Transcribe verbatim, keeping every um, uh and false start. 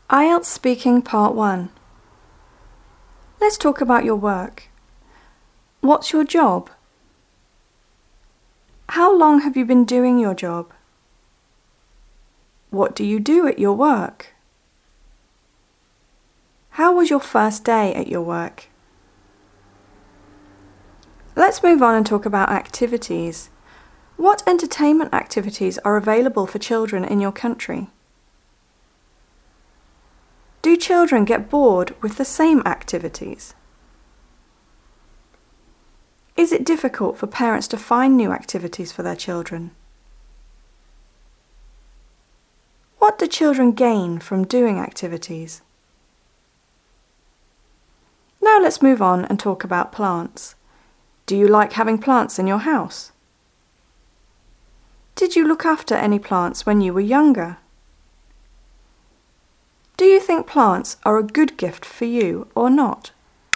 I E L T S Speaking Part one. Let's talk about your work. What's your job? How long have you been doing your job? What do you do at your work? How was your first day at your work? Let's move on and talk about activities. What entertainment activities are available for children in your country? Do children get bored with the same activities? Is it difficult for parents to find new activities for their children? What do children gain from doing activities? Now let's move on and talk about plants. Do you like having plants in your house? Did you look after any plants when you were younger? Do you think plants are a good gift for you or not?